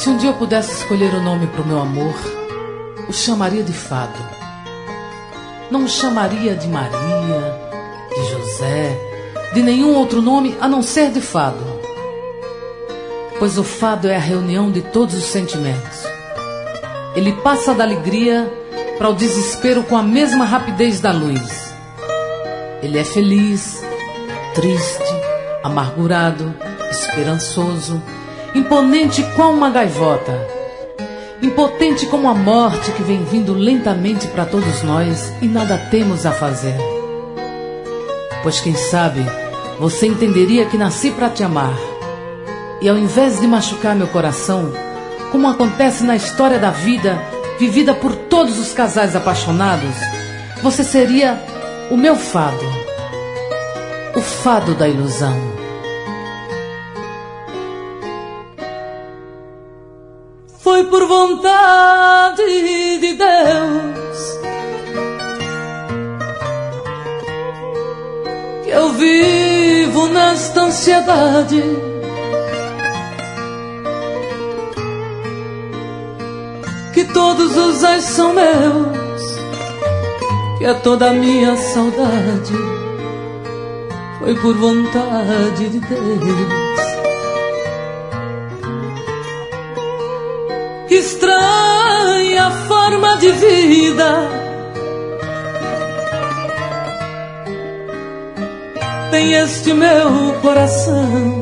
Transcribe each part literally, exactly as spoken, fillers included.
Se um dia eu pudesse escolher o nome para o meu amor, o chamaria de Fado. Não o chamaria de Maria, de José, de nenhum outro nome a não ser de Fado. Pois o fado é a reunião de todos os sentimentos. Ele passa da alegria para o desespero com a mesma rapidez da luz. Ele é feliz, triste, amargurado, esperançoso, imponente como uma gaivota, impotente como a morte que vem vindo lentamente para todos nós e nada temos a fazer. Pois quem sabe você entenderia que nasci para te amar, e ao invés de machucar meu coração, como acontece na história da vida vivida por todos os casais apaixonados, você seria o meu fado, o fado da ilusão. Foi por vontade de Deus que eu vivo nesta ansiedade, que todos os ais são meus, que é toda a minha saudade. Foi por vontade de Deus. Estranha forma de vida tem este meu coração.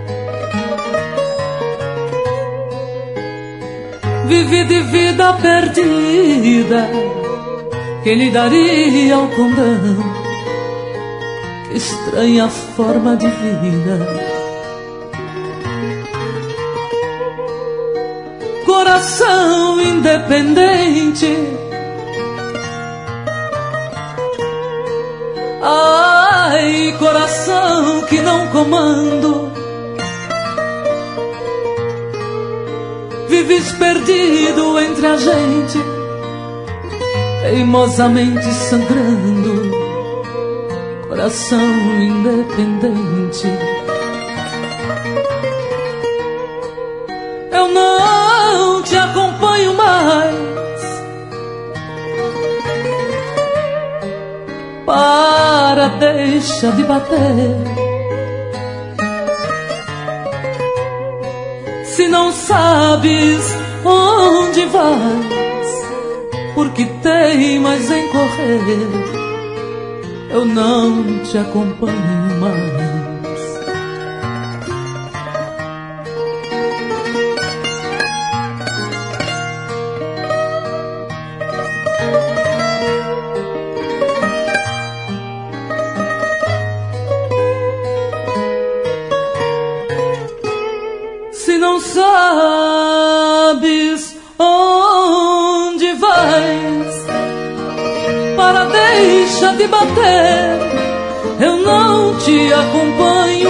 Vivi de vida perdida, quem lhe daria o condão? Que estranha forma de vida. Coração independente, ai, coração que não comando, vives perdido entre a gente, teimosamente sangrando. Coração independente, eu não te acompanho mais. Para, deixa de bater. Se não sabes onde vais, porque teimas em correr, eu não te acompanho mais. Se não sabes onde vais, para, deixa de bater. Eu não te acompanho